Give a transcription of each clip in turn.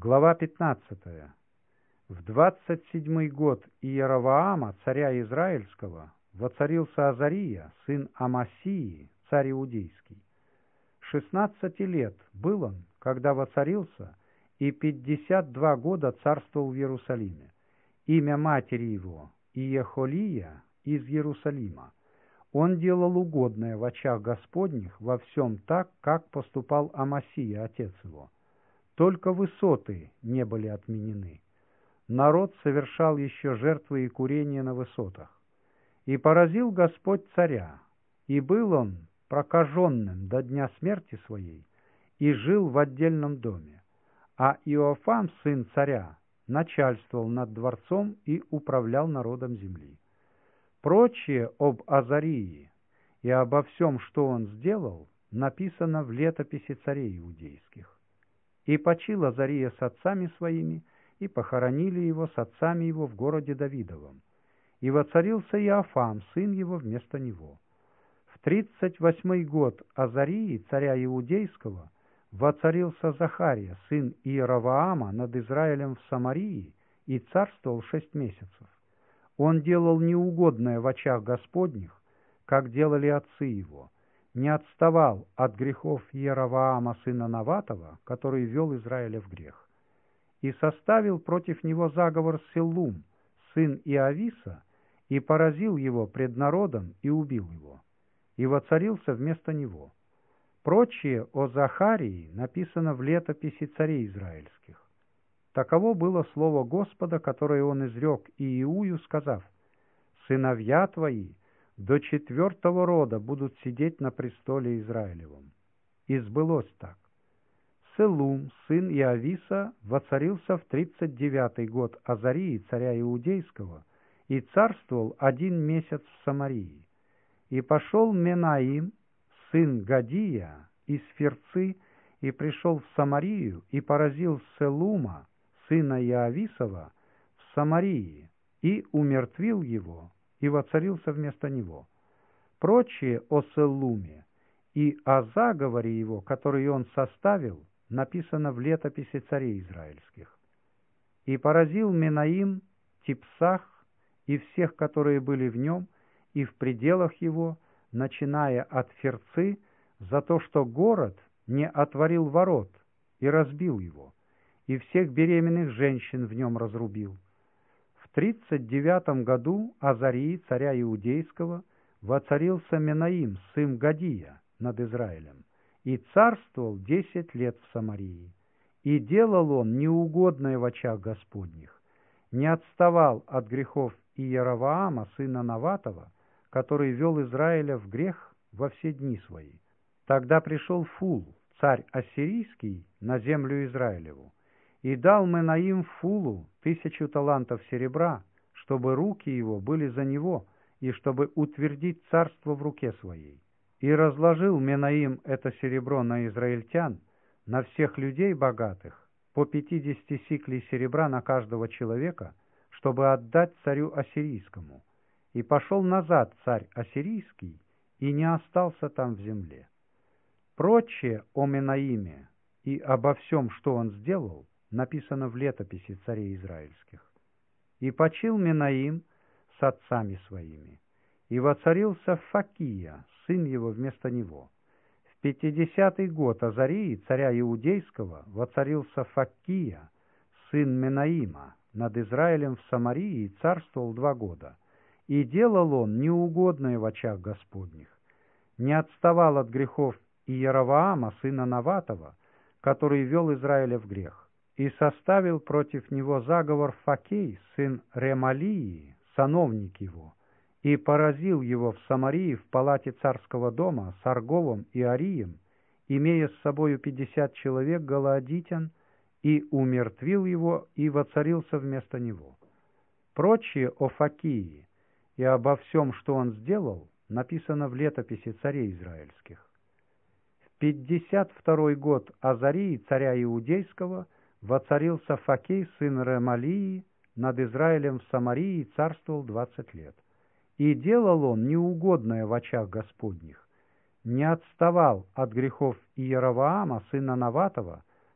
Глава 15. В 27-й год Иеровоама, царя Израильского, воцарился Азария, сын Амасии, царь Иудейский. 16 лет был он, когда воцарился, и 52 года царствовал в Иерусалиме. Имя матери его Иехолия из Иерусалима. Он делал угодное в очах Господних во всем так, как поступал Амасия, отец его. Только высоты не были отменены. Народ совершал еще жертвы и курения на высотах. И поразил Господь царя, и был он прокаженным до дня смерти своей, и жил в отдельном доме. А Иофам, сын царя, начальствовал над дворцом и управлял народом земли. Прочее об Азарии и обо всем, что он сделал, написано в летописи царей иудейских. И почил Азария с отцами своими, и похоронили его с отцами его в городе Давидовом. И воцарился Иофам, сын его, вместо него. В 38-й год Азарии, царя Иудейского, воцарился Захария, сын Иеровоама, над Израилем в Самарии, и царствовал 6 месяцев. Он делал неугодное в очах Господних, как делали отцы его, не отставал от грехов Иеровоама, сына Наватова, который вел Израиля в грех. И составил против него заговор Селум, сын Иависа, и поразил его пред народом и убил его, и воцарился вместо него. Прочее о Захарии написано в летописи царей израильских. Таково было слово Господа, которое он изрек Иеую, сказав: «Сыновья твои до 4-го рода будут сидеть на престоле Израилевом». И сбылось так. Селум, сын Иависа, воцарился в 39-й год Азарии, царя Иудейского, и царствовал 1 месяц в Самарии. И пошел Менаим, сын Гадия, из Ферцы, и пришел в Самарию, и поразил Селума, сына Иависова, в Самарии, и умертвил его, и воцарился вместо него. Прочее о Селуме и о заговоре его, который он составил, написано в летописи царей израильских. И поразил Менаим Типсах и всех, которые были в нем, и в пределах его, начиная от Ферцы, за то, что город не отворил ворот, и разбил его, и всех беременных женщин в нем разрубил. В 39-м году Азарии, царя Иудейского, воцарился Менаим, сын Гадия, над Израилем, и царствовал 10 лет в Самарии. И делал он неугодное в очах Господних, не отставал от грехов Иеровоама, сына Наватова, который вел Израиля в грех во все дни свои. Тогда пришел Фул, царь ассирийский, на землю Израилеву, и дал Менаим Фулу 1000 талантов серебра, чтобы руки его были за него, и чтобы утвердить царство в руке своей. И разложил Менаим это серебро на израильтян, на всех людей богатых, по 50 сиклей серебра на каждого человека, чтобы отдать царю ассирийскому. И пошел назад царь ассирийский, и не остался там в земле. Прочее о Менаиме и обо всем, что он сделал, написано в летописи царей израильских. И почил Менаим с отцами своими, и воцарился Факия, сын его, вместо него. В 50-й год Азарии, царя Иудейского, воцарился Факия, сын Менаима, над Израилем в Самарии, и царствовал 2 года. И делал он неугодное в очах Господних, не отставал от грехов Иеровоама, сына Наватова, который вел Израиля в грех. И составил против него заговор Факей, сын Ремалии, сановник его, и поразил его в Самарии в палате царского дома с Арговом и Арием, имея с собою 50 человек галаадитян, и умертвил его, и воцарился вместо него. Прочее о Факии и обо всем, что он сделал, написано в летописи царей израильских. В 52-й год Азарии, царя Иудейского, воцарился Факей, сын Ремалии, над Израилем в Самарии, и царствовал 20 лет. И делал он неугодное в очах Господних, не отставал от грехов Иеровоама, сына Наватова,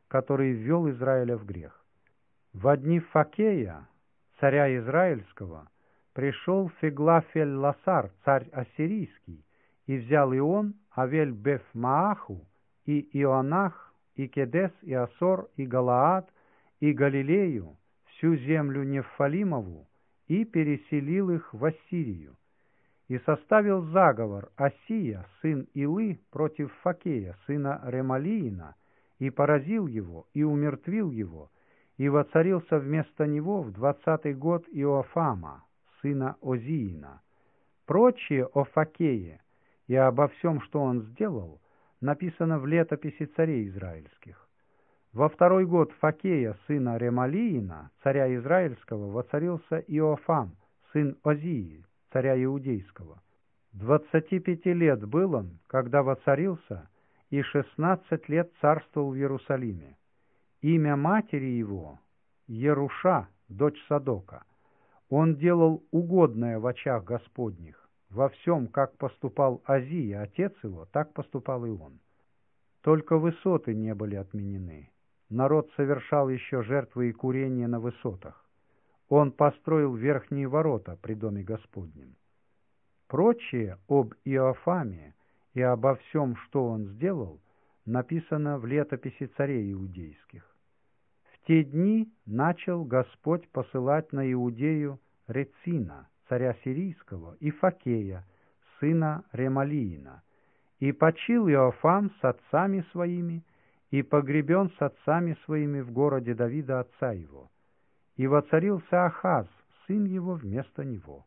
который ввел Израиля в грех. Во дни Факея, царя Израильского, пришел Феглафель-Ласар, царь ассирийский, и взял и он Авель-Беф-Мааху, и Ионах, и Кедес, и Асор, и Галаад, и Галилею, всю землю Нефалимову, и переселил их в Ассирию. И составил заговор Осия, сын Илы, против Факея, сына Ремалиина, и поразил его, и умертвил его, и воцарился вместо него в 20-й год Иофама, сына Озиина. Прочее о Факее и обо всем, что он сделал, написано в летописи царей израильских. Во 2-й год Факея, сына Ремалиина, царя израильского, воцарился Иофам, сын Озии, царя иудейского. 25 лет был он, когда воцарился, и 16 лет царствовал в Иерусалиме. Имя матери его — Еруша, дочь Садока. Он делал угодное в очах Господних. Во всем, как поступал Озия, отец его, так поступал и он. Только высоты не были отменены. Народ совершал еще жертвы и курения на высотах. Он построил верхние ворота при доме Господнем. Прочее об Иофаме и обо всем, что он сделал, написано в летописи царей иудейских. В те дни начал Господь посылать на Иудею Рецина, царя сирийского, и Факея, сына Ремалиина. И почил Иофам с отцами своими, и погребен с отцами своими в городе Давида отца его. И воцарился Ахаз, сын его, вместо него.